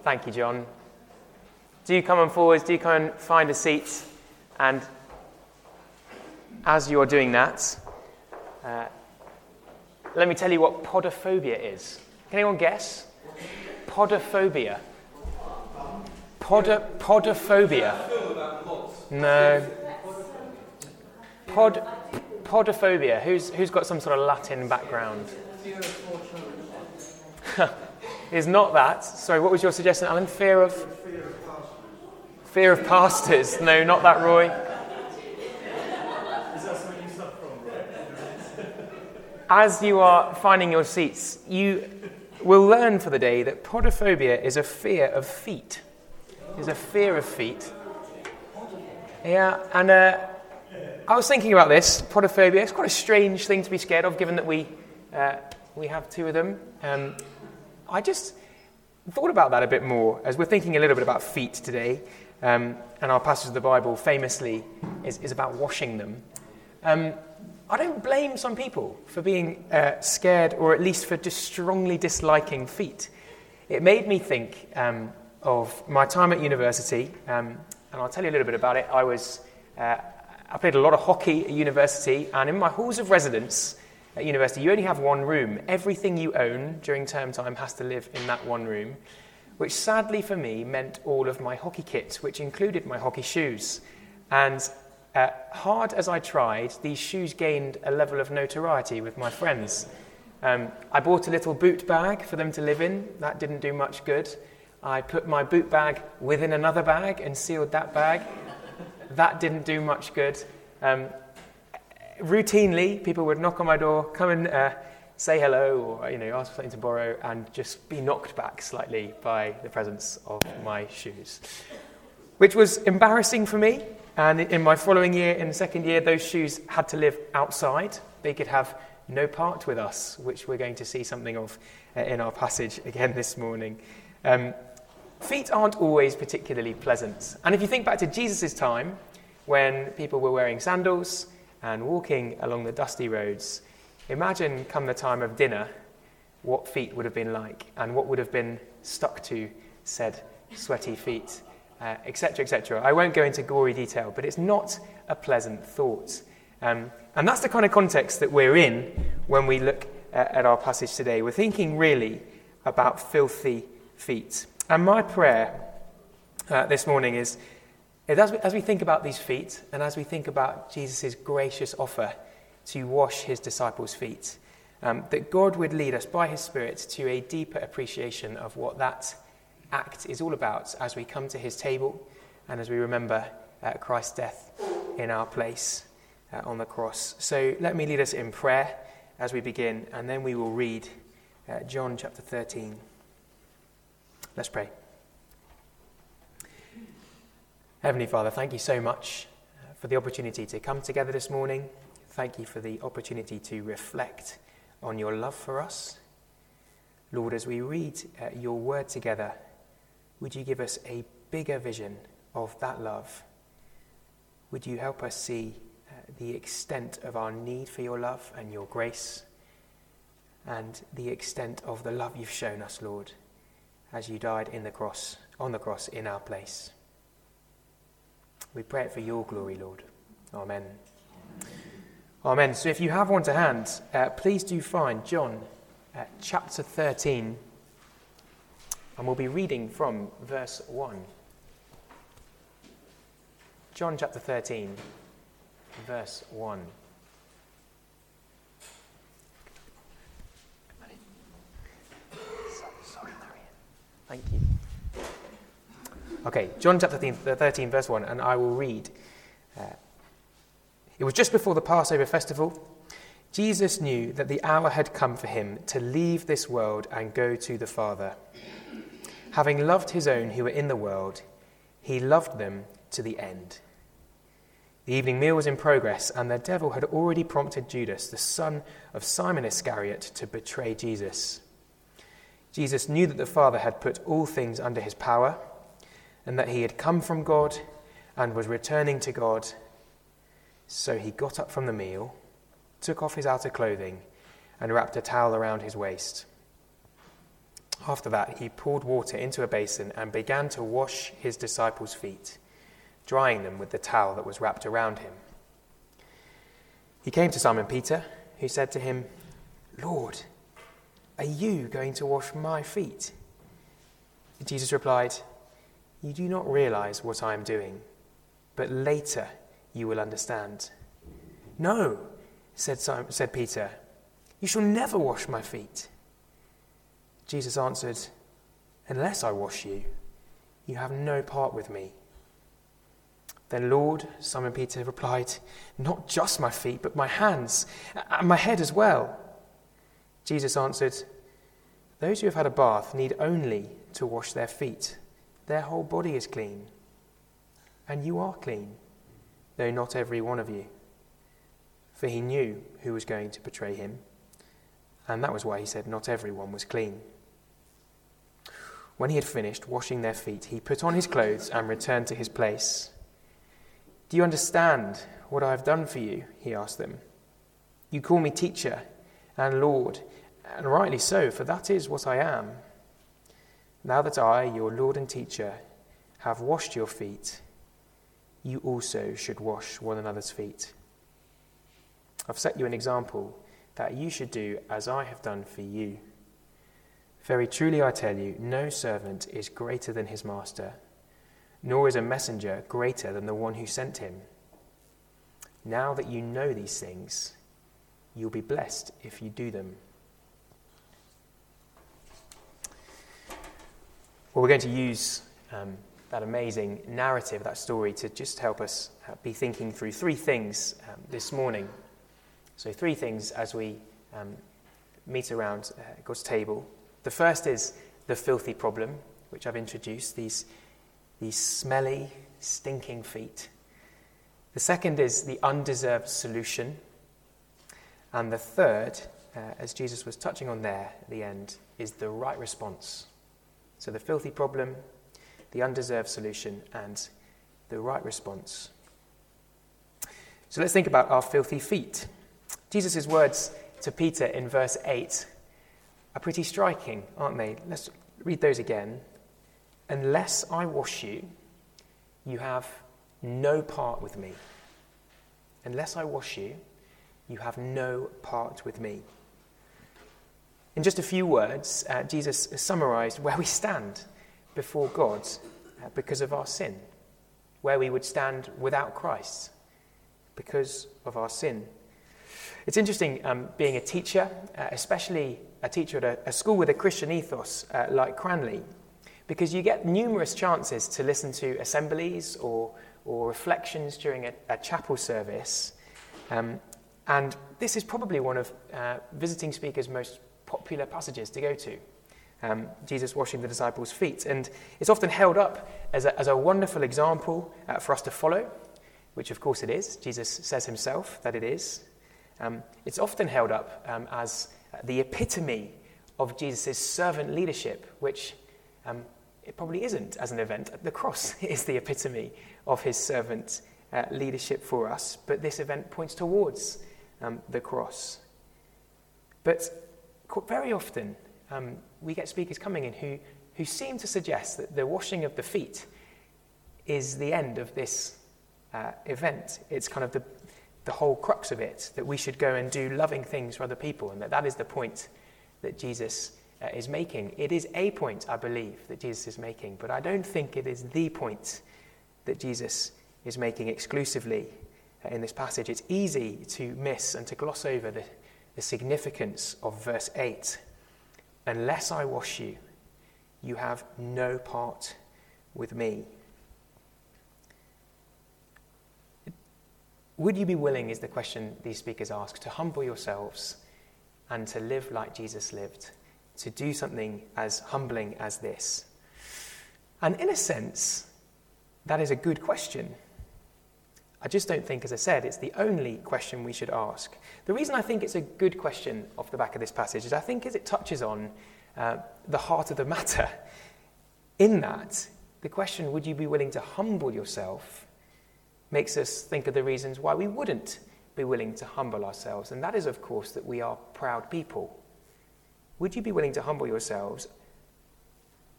Thank you, John. Do come on forwards, do come and find a seat. And as you're doing that, let me tell you what podophobia is. Can anyone guess? Podophobia. Podophobia. No. Podophobia. Who's got some sort of Latin background? Is not that. Sorry, what was your suggestion, Alan? Fear of pastors. No, not that, Roy. Is that something you suffer from, right? As you are finding your seats, you will learn for the day that podophobia is a fear of feet. Is a fear of feet. Yeah, and I was thinking about this, podophobia. It's quite a strange thing to be scared of, given that we have two of them. I just thought about that a bit more as we're thinking a little bit about feet today. And our passage of the Bible famously is about washing them. I don't blame some people for being scared, or at least for just strongly disliking feet. It made me think of my time at university, and I'll tell you a little bit about it. I played a lot of hockey at university, and in my halls of residence at university, you only have one room. Everything you own during term time has to live in that one room, which sadly for me meant all of my hockey kit, which included my hockey shoes. And hard as I tried, these shoes gained a level of notoriety with my friends. I bought a little boot bag for them to live in. That didn't do much good. I put my boot bag within another bag and sealed that bag. That didn't do much good. Routinely, people would knock on my door, come and say hello, or ask for something to borrow, and just be knocked back slightly by the presence of my shoes, which was embarrassing for me. And in my following year, in the second year, those shoes had to live outside. They could have no part with us, which we're going to see something of in our passage again this morning. Feet aren't always particularly pleasant. And if you think back to Jesus' time, when people were wearing sandals and walking along the dusty roads, imagine come the time of dinner what feet would have been like, and what would have been stuck to said sweaty feet, etc., etc. I won't go into gory detail, but it's not a pleasant thought. And that's the kind of context that we're in when we look at our passage today. We're thinking really about filthy feet. And my prayer this morning is as we think about these feet, and as we think about Jesus' gracious offer to wash his disciples' feet, that God would lead us by his Spirit to a deeper appreciation of what that act is all about as we come to his table and as we remember Christ's death in our place on the cross. So let me lead us in prayer as we begin, and then we will read John chapter 13. Let's pray. Heavenly Father, thank you so much for the opportunity to come together this morning. Thank you for the opportunity to reflect on your love for us. Lord, as we read your word together, would you give us a bigger vision of that love? Would you help us see the extent of our need for your love and your grace, and the extent of the love you've shown us, Lord, as you died on the cross in our place. We pray it for your glory, Lord. Amen. Amen. So if you have one to hand, please do find John chapter 13, and we'll be reading from verse 1. John chapter 13, verse 1. Sorry, Marion. Thank you. Okay, John chapter 13, verse 1, and I will read. It was just before the Passover festival. Jesus knew that the hour had come for him to leave this world and go to the Father. Having loved his own who were in the world, he loved them to the end. The evening meal was in progress, and the devil had already prompted Judas, the son of Simon Iscariot, to betray Jesus. Jesus knew that the Father had put all things under his power, and that he had come from God and was returning to God. So he got up from the meal, took off his outer clothing, and wrapped a towel around his waist. After that, he poured water into a basin and began to wash his disciples' feet, drying them with the towel that was wrapped around him. He came to Simon Peter, who said to him, "Lord, are you going to wash my feet?" Jesus replied, "You do not realize what I am doing, but later you will understand." "No," said Peter, "you shall never wash my feet." Jesus answered, "Unless I wash you, you have no part with me." "Then, Lord," Simon Peter replied, "not just my feet, but my hands and my head as well." Jesus answered, "Those who have had a bath need only to wash their feet. Their whole body is clean. And you are clean, though not every one of you." For he knew who was going to betray him, and that was why he said not everyone was clean. When he had finished washing their feet, he put on his clothes and returned to his place. "Do you understand what I have done for you?" he asked them. "You call me teacher and Lord, and rightly so, for that is what I am. Now that I, your Lord and teacher, have washed your feet, you also should wash one another's feet. I've set you an example that you should do as I have done for you. Very truly I tell you, no servant is greater than his master, nor is a messenger greater than the one who sent him. Now that you know these things, you'll be blessed if you do them." Well, we're going to use that amazing narrative, that story, to just help us be thinking through three things this morning. So 3 things as we meet around God's table. The first is the filthy problem, which I've introduced, these smelly, stinking feet. The second is the undeserved solution. And the third, as Jesus was touching on there at the end, is the right response. So the filthy problem, the undeserved solution, and the right response. So let's think about our filthy feet. Jesus' words to Peter in verse 8 are pretty striking, aren't they? Let's read those again. "Unless I wash you, you have no part with me. Unless I wash you, you have no part with me." In just a few words, Jesus summarized where we stand before God because of our sin, where we would stand without Christ because of our sin. It's interesting being a teacher, especially a teacher at a school with a Christian ethos like Cranleigh, because you get numerous chances to listen to assemblies or reflections during a chapel service. And this is probably one of visiting speakers' most popular passages to go to, Jesus washing the disciples' feet. And it's often held up as a wonderful example for us to follow, which of course it is. Jesus says himself that it is. It's often held up as the epitome of Jesus' servant leadership, which it probably isn't as an event. The cross is the epitome of his servant leadership for us, but this event points towards the cross. But very often we get speakers coming in who seem to suggest that the washing of the feet is the end of this event. It's kind of the whole crux of it, that we should go and do loving things for other people, and that is the point that Jesus is making. It is a point, I believe, that Jesus is making, but I don't think it is the point that Jesus is making exclusively in this passage. It's easy to miss and to gloss over the significance of verse 8. "Unless I wash you, you have no part with me." Would you be willing, is the question these speakers ask, to humble yourselves and to live like Jesus lived, to do something as humbling as this? And in a sense, that is a good question. I just don't think, as I said, it's the only question we should ask. The reason I think it's a good question off the back of this passage is I think as it touches on the heart of the matter. In that, the question, would you be willing to humble yourself, makes us think of the reasons why we wouldn't be willing to humble ourselves. And that is, of course, that we are proud people. Would you be willing to humble yourselves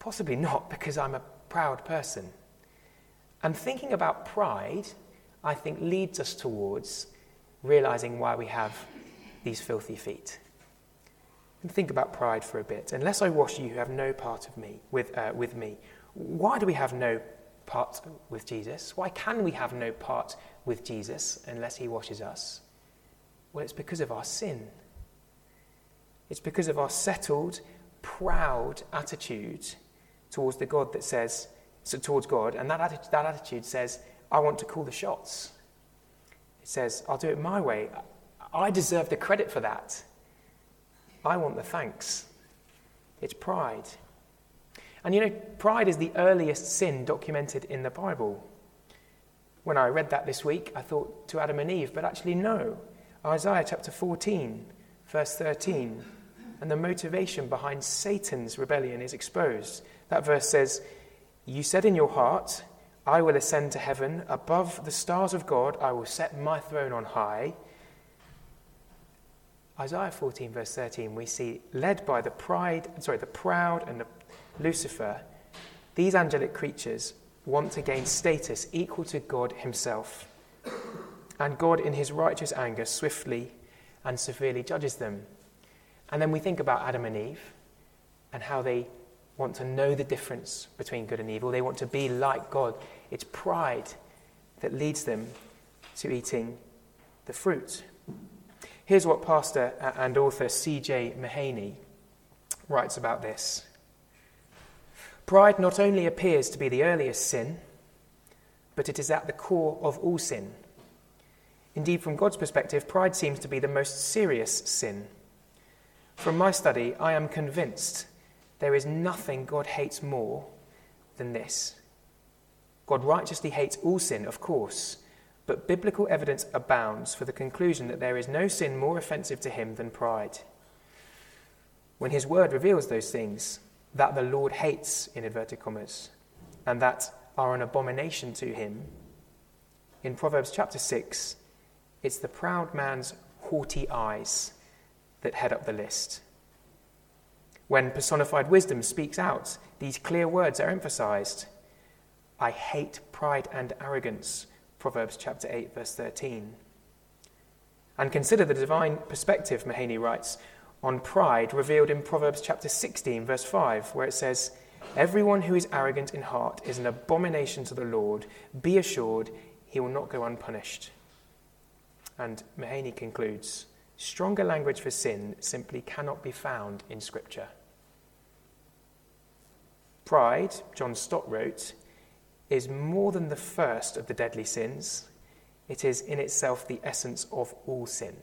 Possibly not, because I'm a proud person. And thinking about pride, I think, leads us towards realizing why we have these filthy feet. And think about pride for a bit. Unless I wash you, you have no part of me with me. Why do we have no part with Jesus? Why can we have no part with Jesus unless he washes us? Well, it's because of our sin. It's because of our settled, proud attitude towards the God that says, towards God, and that attitude says, I want to call the shots. It says, I'll do it my way. I deserve the credit for that. I want the thanks. It's pride. And pride is the earliest sin documented in the Bible. When I read that this week, I thought to Adam and Eve, but actually no. Isaiah chapter 14, verse 13, and the motivation behind Satan's rebellion is exposed. That verse says, you said in your heart, I will ascend to heaven, above the stars of God, I will set my throne on high. Isaiah 14, verse 13, we see, led by the proud and the Lucifer, these angelic creatures want to gain status equal to God himself. And God, in his righteous anger, swiftly and severely judges them. And then we think about Adam and Eve and how they want to know the difference between good and evil. They want to be like God. It's pride that leads them to eating the fruit. Here's what pastor and author C.J. Mahaney writes about this. Pride not only appears to be the earliest sin, but it is at the core of all sin. Indeed, from God's perspective, pride seems to be the most serious sin. From my study, I am convinced there is nothing God hates more than this. God righteously hates all sin, of course, but biblical evidence abounds for the conclusion that there is no sin more offensive to him than pride. When his word reveals those things that the Lord hates, in inverted commas, and that are an abomination to him, in Proverbs chapter 6, it's the proud man's haughty eyes that head up the list. When personified wisdom speaks out, these clear words are emphasized. I hate pride and arrogance, Proverbs chapter 8, verse 13. And consider the divine perspective, Mahaney writes, on pride revealed in Proverbs chapter 16, verse 5, where it says, everyone who is arrogant in heart is an abomination to the Lord. Be assured he will not go unpunished. And Mahaney concludes, stronger language for sin simply cannot be found in Scripture. Pride, John Stott wrote, is more than the first of the deadly sins. It is in itself the essence of all sin.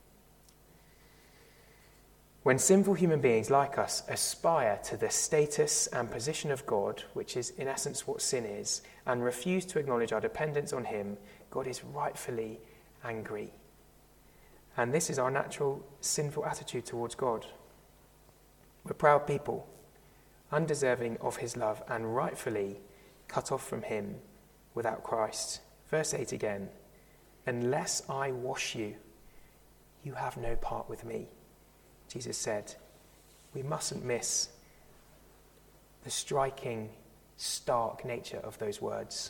When sinful human beings like us aspire to the status and position of God, which is in essence what sin is, and refuse to acknowledge our dependence on him, God is rightfully angry. And this is our natural sinful attitude towards God. We're proud people, undeserving of his love and rightfully cut off from him without Christ. Verse 8 again, unless I wash you, you have no part with me. Jesus said, we mustn't miss the striking, stark nature of those words.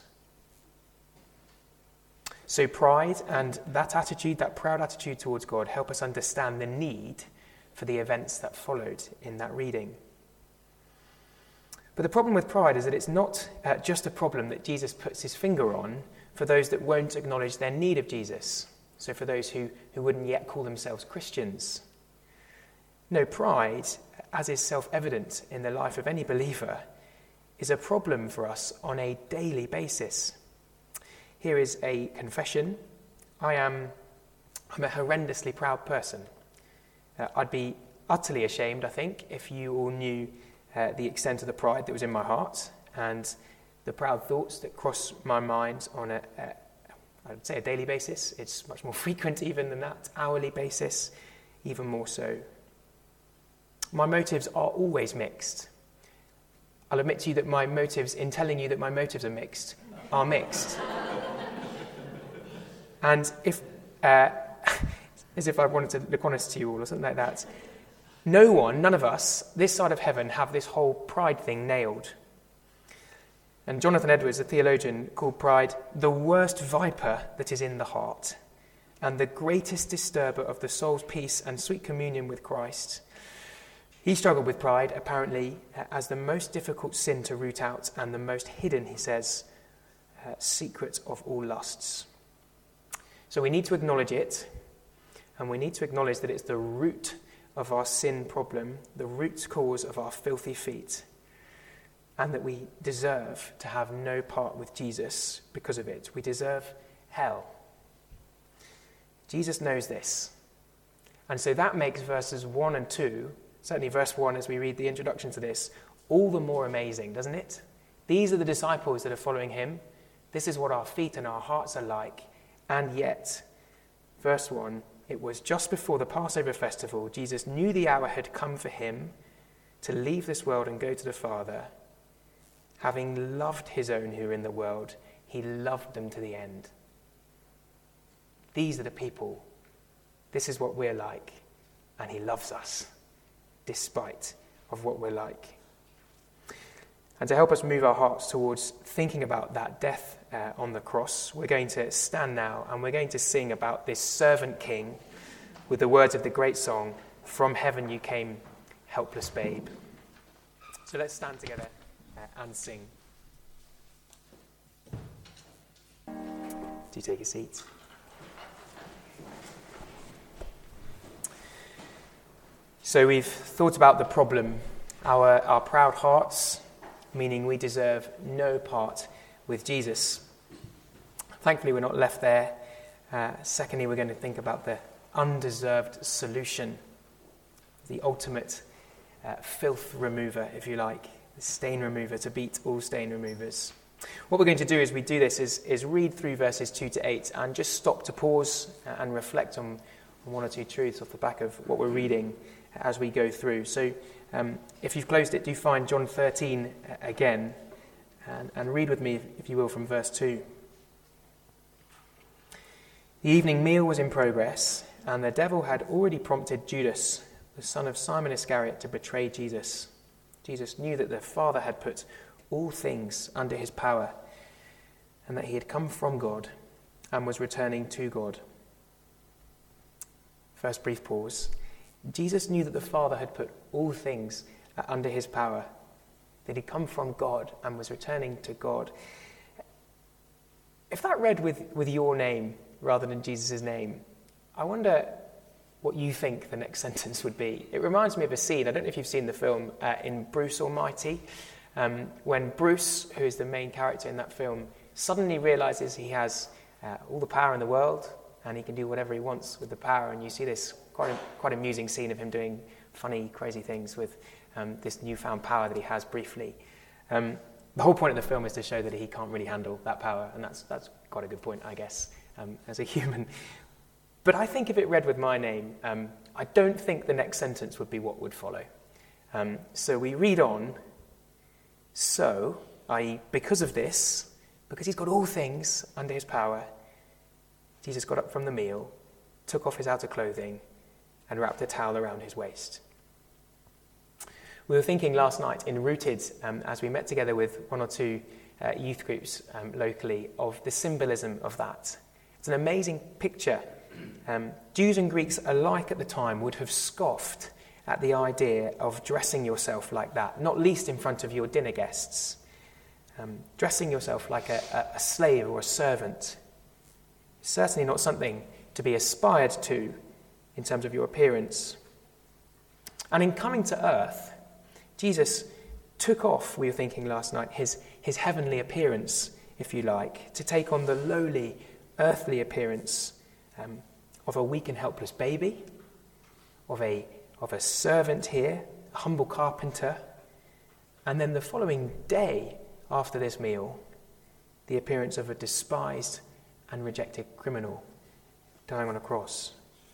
So pride and that attitude, that proud attitude towards God, help us understand the need for the events that followed in that reading. But the problem with pride is that it's not just a problem that Jesus puts his finger on for those that won't acknowledge their need of Jesus. So for those who wouldn't yet call themselves Christians. No, pride, as is self-evident in the life of any believer, is a problem for us on a daily basis. Here is a confession. I'm a horrendously proud person. I'd be utterly ashamed, I think, if you all knew the extent of the pride that was in my heart and the proud thoughts that cross my mind on I'd say a daily basis. It's much more frequent even than that, hourly basis, even more so. My motives are always mixed. I'll admit to you that my motives, in telling you that my motives are mixed. And if, as if I wanted to look honest to you all or something like that, None of us, this side of heaven, have this whole pride thing nailed. And Jonathan Edwards, a theologian, called pride the worst viper that is in the heart and the greatest disturber of the soul's peace and sweet communion with Christ. He struggled with pride, apparently, as the most difficult sin to root out and the most hidden, he says, secret of all lusts. So we need to acknowledge it, and we need to acknowledge that it's the root of our sin problem, the root cause of our filthy feet, and that we deserve to have no part with Jesus because of it. We deserve hell. Jesus knows this. And so that makes verses 1 and 2, certainly verse 1 as we read the introduction to this, all the more amazing, doesn't it? These are the disciples that are following him. This is what our feet and our hearts are like. And yet, verse 1, it was just before the Passover festival, Jesus knew the hour had come for him to leave this world and go to the Father. Having loved his own who are in the world, he loved them to the end. These are the people. This is what we're like. And he loves us, despite of what we're like. And to help us move our hearts towards thinking about that death on the cross, we're going to stand now and we're going to sing about this servant king with the words of the great song, "From Heaven You Came, Helpless Babe." So let's stand together and sing. Do take a seat. So we've thought about the problem, our proud hearts, meaning we deserve no part with Jesus. Thankfully, we're not left there. Secondly, we're going to think about the undeserved solution, the ultimate filth remover, if you like, the stain remover to beat all stain removers. What we're going to do as we do this is read through verses 2 to 8 and just stop to pause and reflect on one or two truths off the back of what we're reading as we go through. So if you've closed it, do find John 13 again and read with me, if you will, from verse 2. The evening meal was in progress, and the devil had already prompted Judas, the son of Simon Iscariot, to betray Jesus. Jesus knew that the Father had put all things under his power, and that he had come from God and was returning to God. First brief pause. Jesus knew that the Father had put all things under his power, that he'd come from God and was returning to God. If that read with your name rather than Jesus' name, I wonder what you think the next sentence would be. It reminds me of a scene, I don't know if you've seen the film, in Bruce Almighty, when Bruce, who is the main character in that film, suddenly realizes he has all the power in the world and he can do whatever he wants with the power, and you see this quite amusing scene of him doing funny, crazy things with this newfound power that he has briefly. The whole point of the film is to show that he can't really handle that power, and that's quite a good point, I guess, as a human. But I think if it read with my name, I don't think the next sentence would be what would follow. So we read on, so, i.e., because of this, because he's got all things under his power, Jesus got up from the meal, took off his outer clothing, and wrapped a towel around his waist. We were thinking last night in Rooted, as we met together with one or two youth groups locally, of the symbolism of that. It's an amazing picture. Jews and Greeks alike at the time would have scoffed at the idea of dressing yourself like that, not least in front of your dinner guests. Dressing yourself like a slave or a servant is certainly not something to be aspired to in terms of your appearance. And in coming to earth, Jesus took off, we were thinking last night, his heavenly appearance, if you like, to take on the lowly, earthly appearance of a weak and helpless baby, of a servant here, a humble carpenter, and then the following day after this meal, the appearance of a despised and rejected criminal dying on a cross.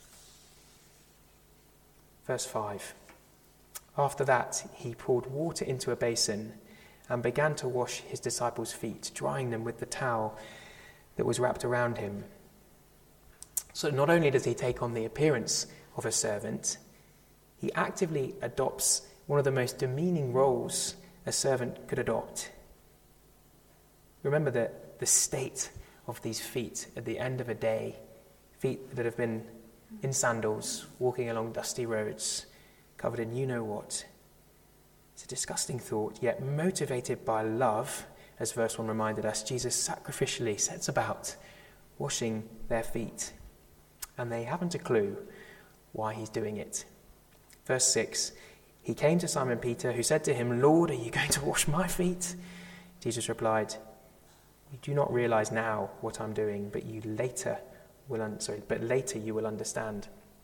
Verse 5. After that, he poured water into a basin and began to wash his disciples' feet, drying them with the towel that was wrapped around him. So not only does he take on the appearance of a servant, He actively adopts one of the most demeaning roles a servant could adopt. Remember the state of these feet at the end of a day, feet that have been in sandals, walking along dusty roads, covered in you-know-what. It's a disgusting thought, yet motivated by love, as verse 1 reminded us, Jesus sacrificially sets about washing their feet. And they haven't a clue why he's doing it. Verse 6, he came to Simon Peter, who said to him, "Lord, are you going to wash my feet?" Jesus replied, "You do not realize now what I'm doing, but later you will understand."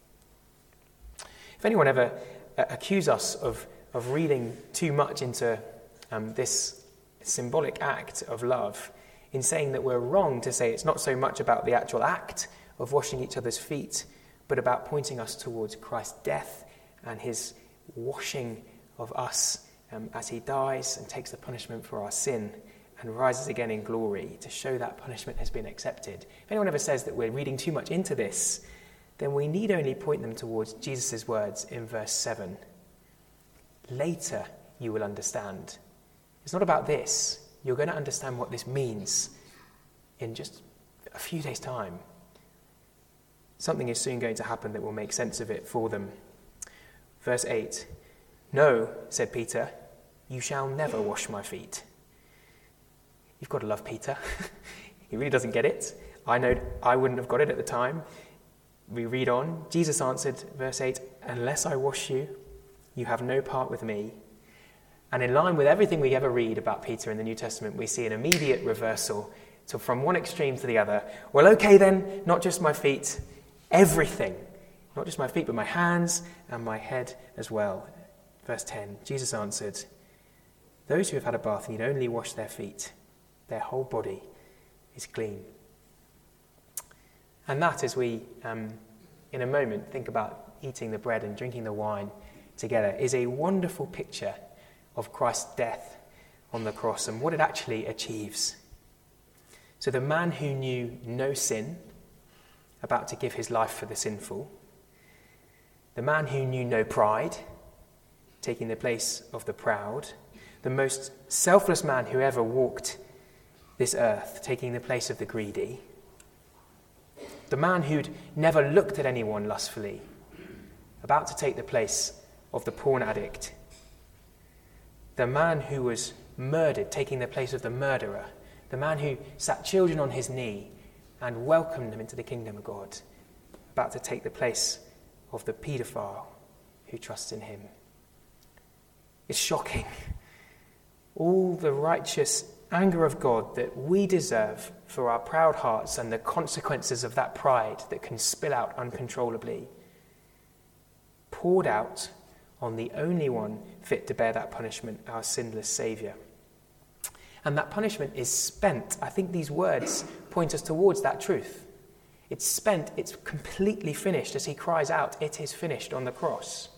If anyone ever accuse us of reading too much into this symbolic act of love, in saying that we're wrong to say it's not so much about the actual act of washing each other's feet, but about pointing us towards Christ's death and his washing of us as he dies and takes the punishment for our sin and rises again in glory to show that punishment has been accepted. If anyone ever says that we're reading too much into this, then we need only point them towards Jesus' words in verse 7. Later you will understand. It's not about this. You're going to understand what this means in just a few days' time. Something is soon going to happen that will make sense of it for them. Verse 8, "No," said Peter, "you shall never wash my feet." You've got to love Peter. He really doesn't get it. I know I wouldn't have got it at the time. We read on. Jesus answered, verse 8, "Unless I wash you, you have no part with me." And in line with everything we ever read about Peter in the New Testament, we see an immediate reversal from one extreme to the other. Well, okay then, not just my feet, everything. Not just my feet, but my hands and my head as well. Verse 10, Jesus answered, "Those who have had a bath need only wash their feet. Their whole body is clean." And that, as we, in a moment, think about eating the bread and drinking the wine together, is a wonderful picture of Christ's death on the cross and what it actually achieves. So the man who knew no sin, about to give his life for the sinful, the man who knew no pride, taking the place of the proud, the most selfless man who ever walked this earth, taking the place of the greedy, the man who'd never looked at anyone lustfully, about to take the place of the porn addict, the man who was murdered, taking the place of the murderer, the man who sat children on his knee and welcomed them into the kingdom of God, about to take the place of the paedophile who trusts in him. It's shocking. All the righteous anger of God that we deserve for our proud hearts and the consequences of that pride that can spill out uncontrollably, poured out on the only one fit to bear that punishment, our sinless Saviour. And that punishment is spent. I think these words point us towards that truth. It's spent, it's completely finished as he cries out, "It is finished," on the cross.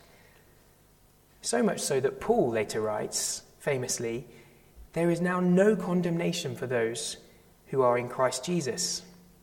So much so that Paul later writes, famously, "There is now no condemnation for those who are in Christ Jesus."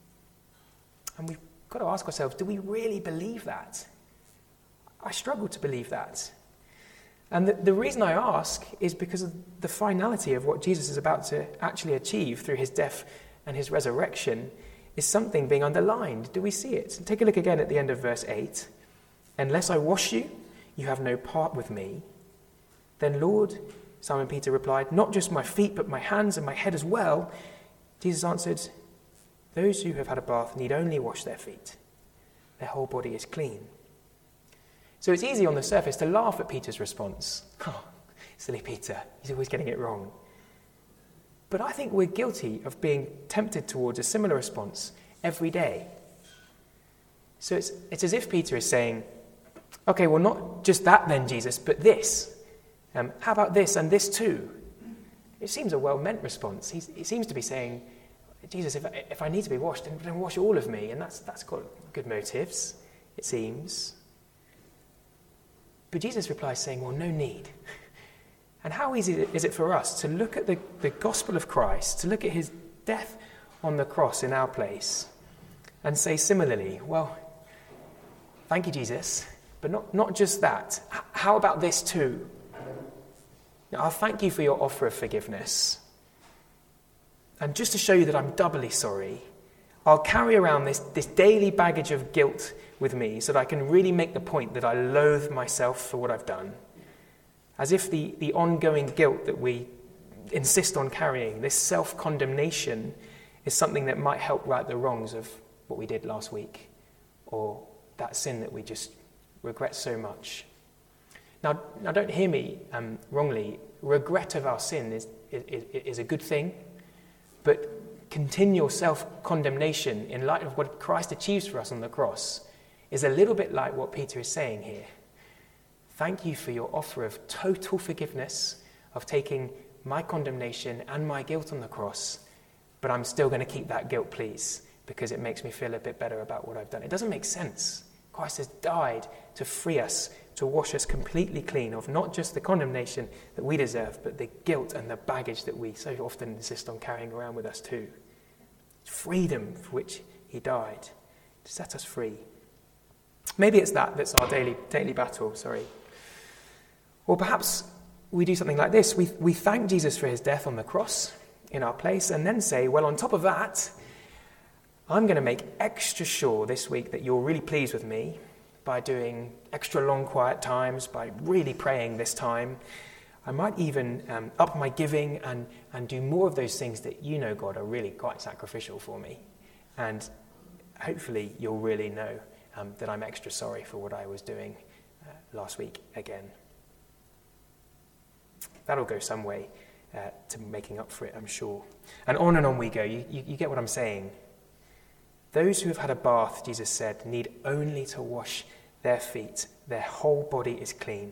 And we've got to ask ourselves, do we really believe that? I struggle to believe that. And the reason I ask is because of the finality of what Jesus is about to actually achieve through his death and his resurrection is something being underlined. Do we see it? Take a look again at the end of verse 8. "Unless I wash you, you have no part with me." "Then, Lord," Simon Peter replied, "not just my feet, but my hands and my head as well." Jesus answered, "Those who have had a bath need only wash their feet. Their whole body is clean." So it's easy on the surface to laugh at Peter's response. "Oh, silly Peter, he's always getting it wrong." But I think we're guilty of being tempted towards a similar response every day. So it's as if Peter is saying, "Okay, well, not just that then, Jesus, but this. How about this and this too?" It seems a well-meant response. He seems to be saying, "Jesus, if I need to be washed, then wash all of me." And that's got good motives, it seems. But Jesus replies saying, "Well, no need." And how easy is it for us to look at the gospel of Christ, to look at his death on the cross in our place, and say similarly, "Well, thank you, Jesus, But not just that. How about this too? I'll thank you for your offer of forgiveness. And just to show you that I'm doubly sorry, I'll carry around this daily baggage of guilt with me so that I can really make the point that I loathe myself for what I've done. As if the ongoing guilt that we insist on carrying, this self-condemnation, is something that might help right the wrongs of what we did last week, or that sin that we just regret so much. Now don't hear me wrongly. Regret of our sin is a good thing, but continual self-condemnation in light of what Christ achieves for us on the cross is a little bit like what Peter is saying here. Thank you for your offer of total forgiveness, of taking my condemnation and my guilt on the cross, but I'm still going to keep that guilt, please, because it makes me feel a bit better about what I've done. It doesn't make sense. Christ has died to free us, to wash us completely clean of not just the condemnation that we deserve, but the guilt and the baggage that we so often insist on carrying around with us too. It's freedom for which he died to set us free. Maybe it's that's our daily battle, Or perhaps we do something like this. We thank Jesus for his death on the cross in our place and then say, well, on top of that, I'm going to make extra sure this week that you're really pleased with me by doing extra long quiet times, by really praying this time. I might even up my giving and do more of those things that you know, God, are really quite sacrificial for me. And hopefully you'll really know that I'm extra sorry for what I was doing last week again. That'll go some way to making up for it, I'm sure. And on we go. You get what I'm saying. Those who have had a bath, Jesus said, need only to wash their feet. Their whole body is clean.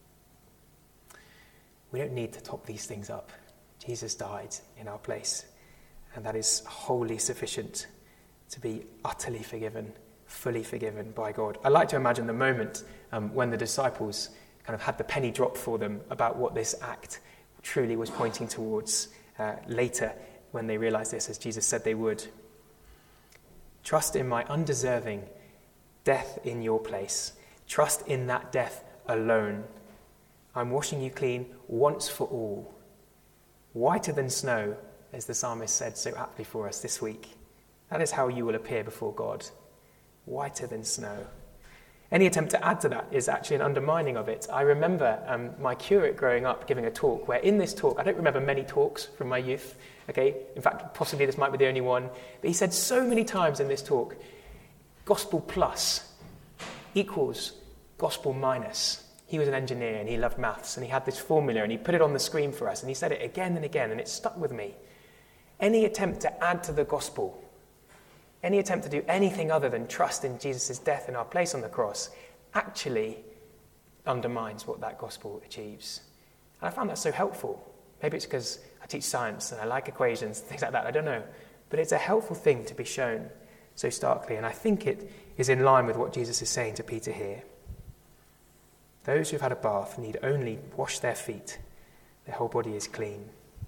We don't need to top these things up. Jesus died in our place, and that is wholly sufficient to be utterly forgiven, fully forgiven by God. I like to imagine the moment when the disciples kind of had the penny drop for them about what this act truly was pointing towards later when they realized this, as Jesus said they would. Trust in my undeserving death in your place. Trust in that death alone. I'm washing you clean once for all. Whiter than snow, as the psalmist said so aptly for us this week. That is how you will appear before God. Whiter than snow. Any attempt to add to that is actually an undermining of it. I remember my curate growing up giving a talk where in this talk, I don't remember many talks from my youth, okay? In fact, possibly this might be the only one. But he said so many times in this talk, gospel plus equals gospel minus. He was an engineer and he loved maths and he had this formula and he put it on the screen for us and he said it again and again and it stuck with me. Any attempt to add to the gospel, any attempt to do anything other than trust in Jesus' death in our place on the cross actually undermines what that gospel achieves. And I found that so helpful. Maybe it's because I teach science and I like equations, things like that, I don't know. But it's a helpful thing to be shown so starkly, and I think it is in line with what Jesus is saying to Peter here. Those who've had a bath need only wash their feet. Their whole body is clean.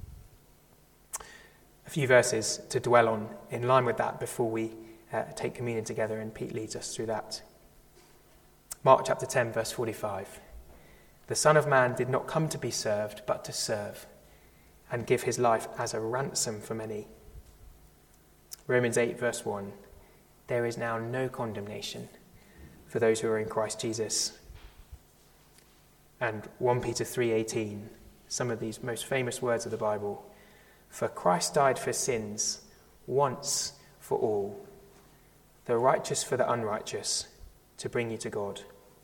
A few verses to dwell on in line with that before we take communion together, and Pete leads us through that. Mark chapter 10, verse 45. The Son of Man did not come to be served, but to serve, and give his life as a ransom for many. Romans 8, verse 1. There is now no condemnation for those who are in Christ Jesus. And 1 Peter 3:18, some of these most famous words of the Bible. For Christ died for sins once for all, the righteous for the unrighteous, to bring you to God.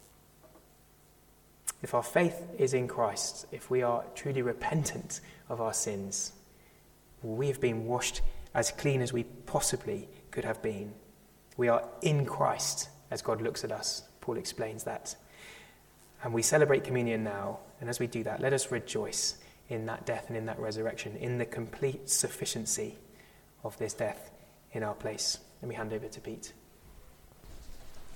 If our faith is in Christ, if we are truly repentant of our sins, we have been washed as clean as we possibly could have been. We are in Christ as God looks at us. Paul explains that. And we celebrate communion now, and as we do that, let us rejoice in that death and in that resurrection, in the complete sufficiency of this death in our place. Let me hand over to Pete.